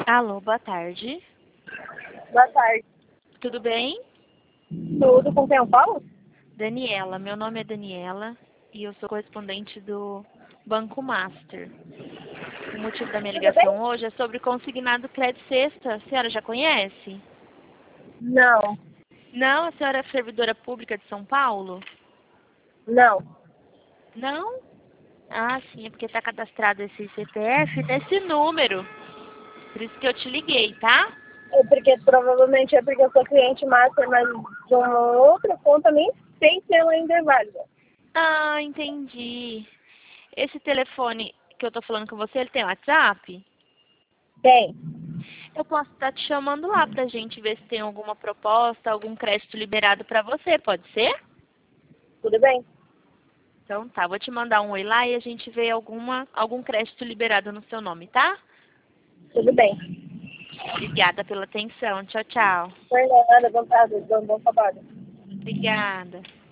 Alô, boa tarde. Boa tarde. Tudo bem? Tudo com quem eu falo? Daniela, meu nome é Daniela e eu sou correspondente do Banco Master. O motivo da minha Tudo bem? ligação hoje é sobre consignado crédito sexta. A senhora já conhece? Não, Não? A senhora é servidora pública de São Paulo? não. Não? Ah, sim, é porque está cadastrado esse CPF nesse número. Por isso que eu te liguei, tá? É porque provavelmente é porque eu sou cliente master, mas de uma outra conta nem sei se ela ainda é válida. Ah, entendi. Esse telefone que eu tô falando com você, ele tem WhatsApp? Tem. Eu posso estar te chamando lá pra gente ver se tem alguma proposta, algum crédito liberado pra você, pode ser? Tudo bem? Então tá, vou te mandar um oi lá e a gente vê algum crédito liberado no seu nome, tá? Tudo bem. Obrigada pela atenção. Tchau, tchau. Fernanda, vontade, bom trabalho. Obrigada.